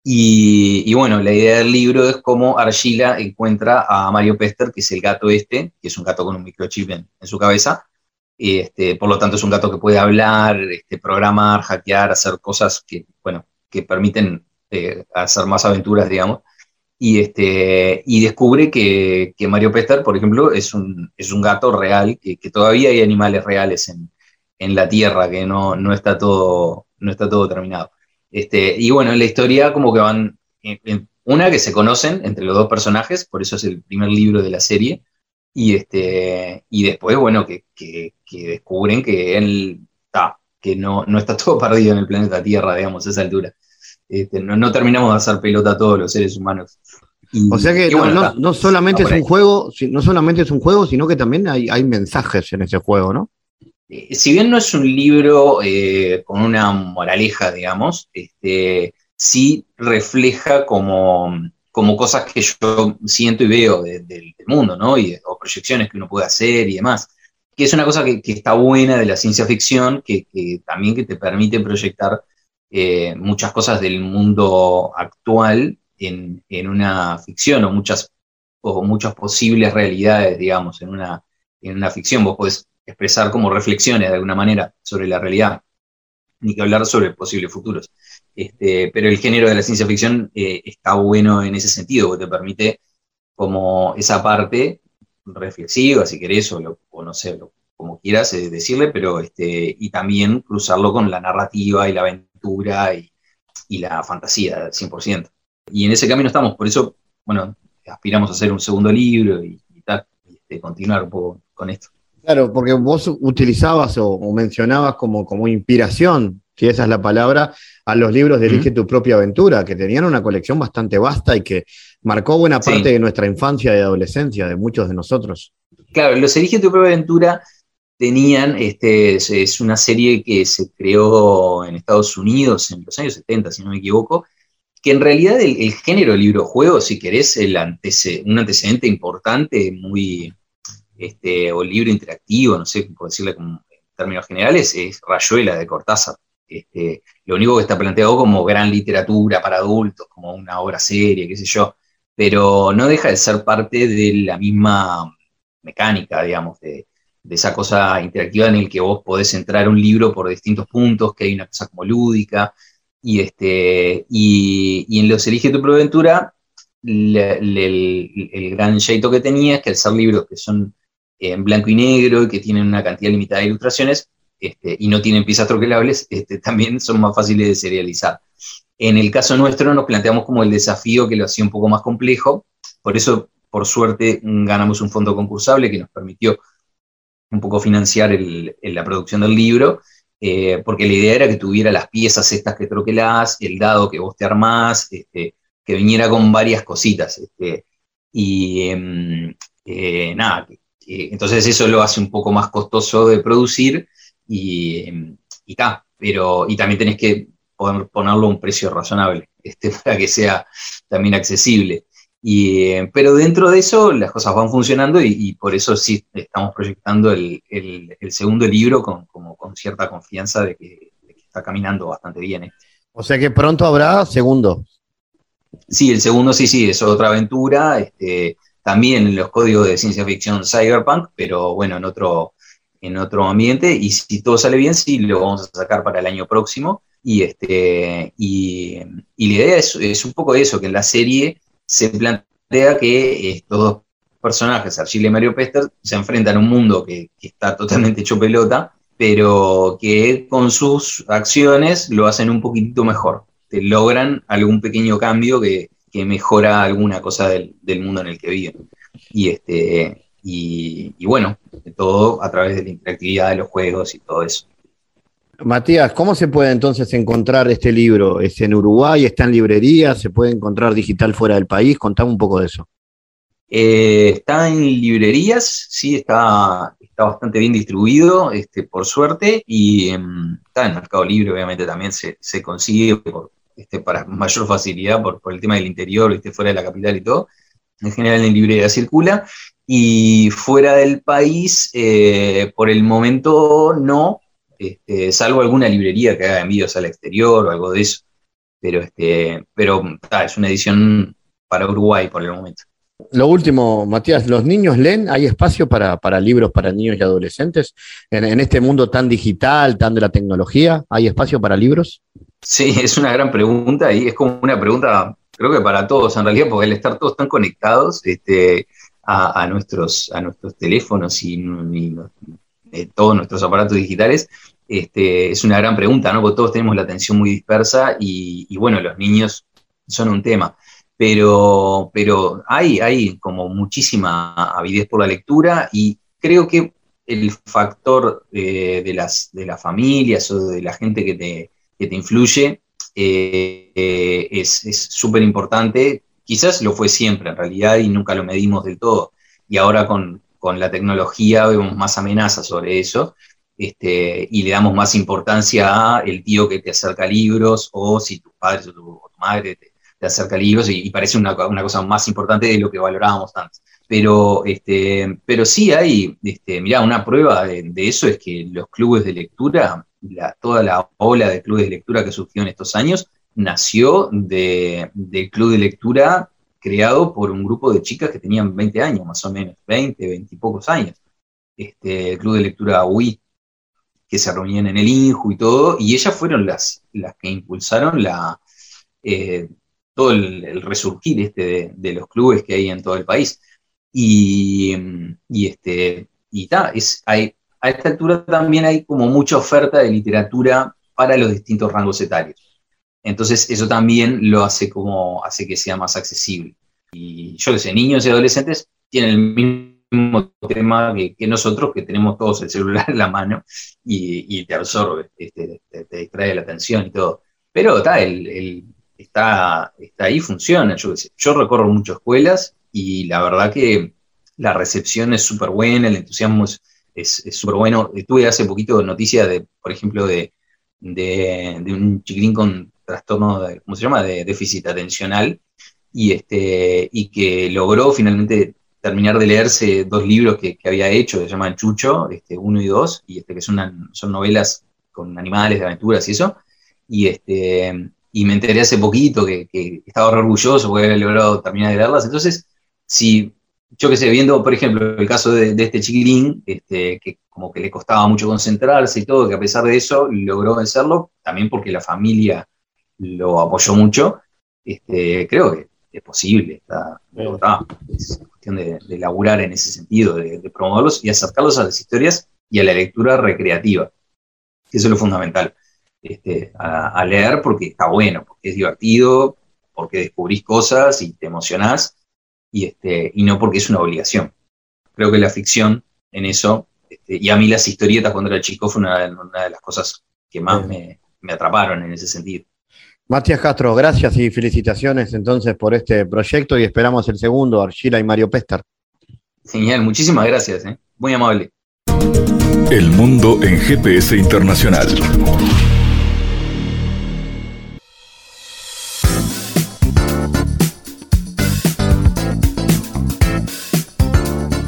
Y bueno, la idea del libro es cómo Argila encuentra a Mario Pester, que es el gato que es un gato con un microchip en su cabeza. Por lo tanto es un gato que puede hablar, programar, hackear, hacer cosas que permiten hacer más aventuras, digamos. Y descubre que Mario Pester, por ejemplo, es un gato real, que todavía hay animales reales en la Tierra, que no está todo terminado. Y bueno, en la historia como que van, una que se conocen entre los dos personajes, por eso es el primer libro de la serie, y después, bueno, que descubren que él que no está todo perdido en el planeta Tierra, digamos, a esa altura. No terminamos de hacer pelota a todos los seres humanos. O sea que no solamente es un juego, no solamente es un juego, sino que también hay mensajes en ese juego, ¿no? Si bien no es un libro con una moraleja, digamos, sí refleja como cosas que yo siento y veo del mundo, ¿no? O proyecciones que uno puede hacer y demás. Que es una cosa que está buena de la ciencia ficción, que también que te permite proyectar muchas cosas del mundo actual en una ficción, o muchas posibles realidades, digamos, en una ficción. Vos podés expresar como reflexiones de alguna manera sobre la realidad, ni que hablar sobre posibles futuros. Pero el género de la ciencia ficción está bueno en ese sentido, porque te permite como esa parte reflexiva, si querés, o no sé, como quieras decirle, pero y también cruzarlo con la narrativa y la aventura y la fantasía al 100%. Y en ese camino estamos, por eso, bueno, aspiramos a hacer un segundo libro y tal, continuar un poco con esto. Claro, porque vos utilizabas o mencionabas como inspiración, si esa es la palabra, a los libros de Elige tu propia aventura, que tenían una colección bastante vasta y que marcó buena parte de nuestra infancia y adolescencia, de muchos de nosotros. Claro, los Elige tu propia aventura tenían, es una serie que se creó en Estados Unidos en los años 70, si no me equivoco, que en realidad el género libro-juego, si querés, un antecedente importante, muy... o libro interactivo, no sé cómo decirle en términos generales, es Rayuela de Cortázar. Lo único que está planteado como gran literatura para adultos, como una obra seria, qué sé yo, pero no deja de ser parte de la misma mecánica, digamos, de esa cosa interactiva en el que vos podés entrar a un libro por distintos puntos, que hay una cosa como lúdica, y en los Elige tu propia aventura, el gran jeito que tenía es que al ser libros que son en blanco y negro y que tienen una cantidad limitada de ilustraciones y no tienen piezas troquelables, también son más fáciles de serializar. En el caso nuestro nos planteamos como el desafío que lo hacía un poco más complejo, por eso, por suerte, ganamos un fondo concursable que nos permitió un poco financiar la producción del libro, porque la idea era que tuviera las piezas estas que troquelás, el dado que vos te armás, que viniera con varias cositas. Nada, entonces eso lo hace un poco más costoso de producir y también tenés que poder ponerlo a un precio razonable, para que sea también accesible. Pero dentro de eso las cosas van funcionando y por eso sí estamos proyectando el segundo libro con cierta confianza de que está caminando bastante bien. O sea que pronto habrá segundo. Sí, el segundo sí, es otra aventura, también en los códigos de ciencia ficción cyberpunk, pero bueno, en otro ambiente, y si todo sale bien, sí, lo vamos a sacar para el año próximo, y la idea es un poco eso, que en la serie se plantea que estos dos personajes, Argila y Mario Pester, se enfrentan a un mundo que está totalmente hecho pelota, pero que con sus acciones lo hacen un poquitito mejor. Logran algún pequeño cambio que mejora alguna cosa del mundo en el que viven. Y bueno, todo a través de la interactividad de los juegos y todo eso. Matías, ¿cómo se puede entonces encontrar este libro? ¿Es en Uruguay? ¿Está en librerías? ¿Se puede encontrar digital fuera del país? Contame un poco de eso. Está en librerías, sí, está bastante bien distribuido, por suerte, y está en Mercado Libre, obviamente también se consigue para mayor facilidad por el tema del interior, fuera de la capital y todo. En general en librería circula, y fuera del país, por el momento no, salvo alguna librería que haga envíos al exterior o algo de eso, pero es una edición para Uruguay por el momento. Lo último, Matías, ¿los niños leen? ¿Hay espacio para libros para niños y adolescentes? En este mundo tan digital, tan de la tecnología, ¿hay espacio para libros? Sí, es una gran pregunta y es como una pregunta, creo que para todos en realidad, porque al estar todos tan conectados a nuestros teléfonos y todos nuestros aparatos digitales, es una gran pregunta, ¿no? Porque todos tenemos la atención muy dispersa y bueno, los niños son un tema. Pero hay como muchísima avidez por la lectura y creo que el factor de las familias o de la gente que te influye es súper importante. Quizás lo fue siempre en realidad y nunca lo medimos del todo. Y ahora con la tecnología vemos más amenazas sobre eso y le damos más importancia a el tío que te acerca libros o si tus padres o tu madre te acerca libros y parece una cosa más importante de lo que valorábamos antes. Pero sí hay, mirá, una prueba de eso es que los clubes de lectura, toda la ola de clubes de lectura que surgió en estos años, nació del club de lectura creado por un grupo de chicas que tenían 20 años, más o menos, 20 y pocos años. El club de lectura UI, que se reunían en el INJU y todo, y ellas fueron las que impulsaron todo el resurgir de los clubes que hay en todo el país. A esta altura también hay como mucha oferta de literatura para los distintos rangos etarios. Entonces eso también lo hace que sea más accesible. Y yo que sé, niños y adolescentes tienen el mismo tema que nosotros, que tenemos todos el celular en la mano y te absorbe, te distrae la atención y todo. Pero está ahí, funciona. Yo recorro muchas escuelas y la verdad que la recepción es súper buena, el entusiasmo es súper bueno. Tuve hace poquito noticia por ejemplo, de un chiquitín con trastorno ¿cómo se llama?, de déficit atencional, y que logró finalmente terminar de leerse 2 libros que había hecho, que se llaman Chucho, 1 y 2, y que son novelas con animales de aventuras y eso, y me enteré hace poquito que estaba re orgulloso porque había logrado terminar de leerlas. Entonces, si yo que sé, viendo, por ejemplo, el caso de este chiquilín, que como que le costaba mucho concentrarse y todo, que a pesar de eso logró vencerlo, también porque la familia lo apoyó mucho, creo que es posible, es cuestión de laburar en ese sentido, de promoverlos y acercarlos a las historias y a la lectura recreativa. Eso es lo fundamental. A leer porque está bueno, porque es divertido, porque descubrís cosas y te emocionás, y no porque es una obligación. Creo que la ficción en eso, y a mí las historietas cuando era chico fue una de las cosas que más me atraparon en ese sentido. Matías Castro, gracias y felicitaciones entonces por este proyecto y esperamos el segundo, Argila y Mario Pester. Genial, muchísimas gracias, muy amable. El mundo en GPS Internacional.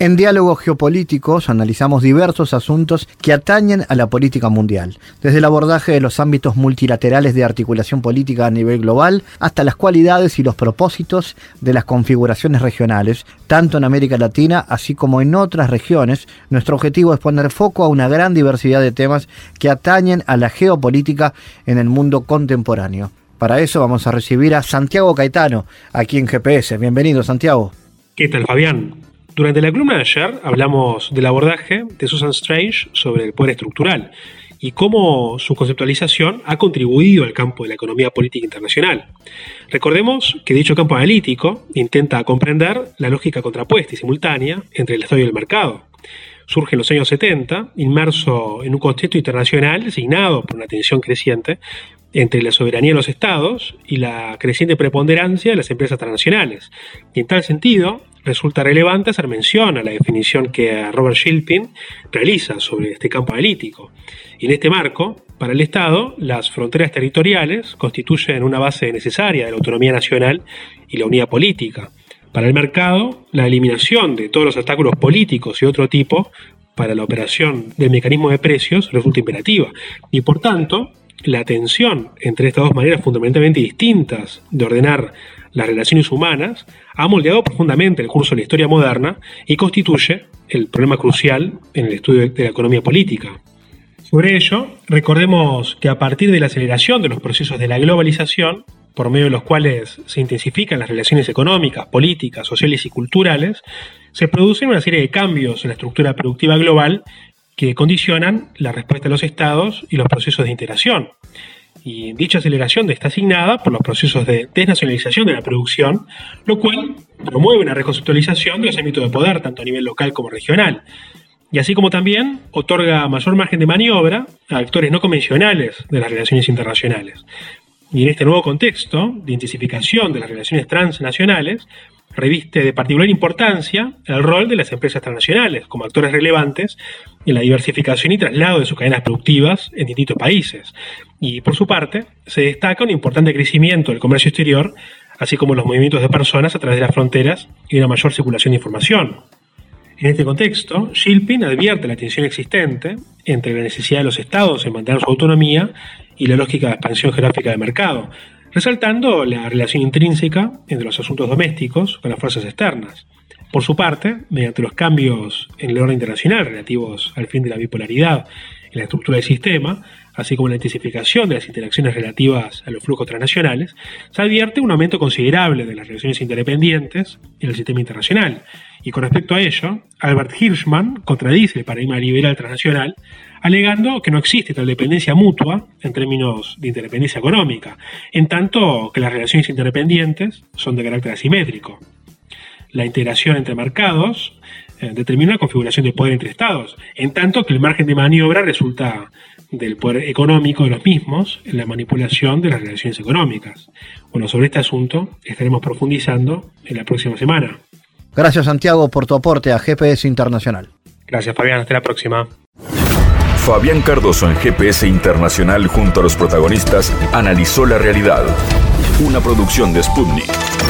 En Diálogos Geopolíticos analizamos diversos asuntos que atañen a la política mundial, desde el abordaje de los ámbitos multilaterales de articulación política a nivel global hasta las cualidades y los propósitos de las configuraciones regionales, tanto en América Latina así como en otras regiones. Nuestro objetivo es poner foco a una gran diversidad de temas que atañen a la geopolítica en el mundo contemporáneo. Para eso vamos a recibir a Santiago Caetano, aquí en GPS. Bienvenido, Santiago. ¿Qué tal, Fabián? Durante la columna de ayer hablamos del abordaje de Susan Strange sobre el poder estructural y cómo su conceptualización ha contribuido al campo de la economía política internacional. Recordemos que dicho campo analítico intenta comprender la lógica contrapuesta y simultánea entre el Estado y el mercado. Surge en los años 70, inmerso en un contexto internacional designado por una tensión creciente entre la soberanía de los estados y la creciente preponderancia de las empresas transnacionales. Y en tal sentido, resulta relevante hacer mención a la definición que Robert Shilpin realiza sobre este campo analítico. Y en este marco, para el Estado, las fronteras territoriales constituyen una base necesaria de la autonomía nacional y la unidad política. Para el mercado, la eliminación de todos los obstáculos políticos y otro tipo para la operación del mecanismo de precios resulta imperativa. Y por tanto, la tensión entre estas dos maneras fundamentalmente distintas de ordenar las relaciones humanas ha moldeado profundamente el curso de la historia moderna y constituye el problema crucial en el estudio de la economía política. Sobre ello, recordemos que a partir de la aceleración de los procesos de la globalización, por medio de los cuales se intensifican las relaciones económicas, políticas, sociales y culturales, se producen una serie de cambios en la estructura productiva global que condicionan la respuesta de los estados y los procesos de integración. Y dicha aceleración está asignada por los procesos de desnacionalización de la producción, lo cual promueve una reconceptualización de los ámbitos de poder, tanto a nivel local como regional. Y así como también otorga mayor margen de maniobra a actores no convencionales de las relaciones internacionales. Y en este nuevo contexto de intensificación de las relaciones transnacionales, reviste de particular importancia el rol de las empresas transnacionales como actores relevantes en la diversificación y traslado de sus cadenas productivas en distintos países. Y por su parte, se destaca un importante crecimiento del comercio exterior, así como los movimientos de personas a través de las fronteras y una mayor circulación de información. En este contexto, Shilpin advierte la tensión existente entre la necesidad de los estados en mantener su autonomía y la lógica de expansión geográfica del mercado, resaltando la relación intrínseca entre los asuntos domésticos con las fuerzas externas. Por su parte, mediante los cambios en el orden internacional relativos al fin de la bipolaridad en la estructura del sistema, así como la intensificación de las interacciones relativas a los flujos transnacionales, se advierte un aumento considerable de las relaciones interdependientes en el sistema internacional. Y con respecto a ello, Albert Hirschman contradice el paradigma liberal transnacional, alegando que no existe tal dependencia mutua en términos de interdependencia económica, en tanto que las relaciones interdependientes son de carácter asimétrico. La integración entre mercados determina una configuración de poder entre estados, en tanto que el margen de maniobra resulta del poder económico de los mismos en la manipulación de las relaciones económicas. Bueno, sobre este asunto estaremos profundizando en la próxima semana. Gracias, Santiago, por tu aporte a GPS Internacional. Gracias, Fabián. Hasta la próxima. Fabián Cardoso en GPS Internacional junto a los protagonistas analizó la realidad. Una producción de Sputnik.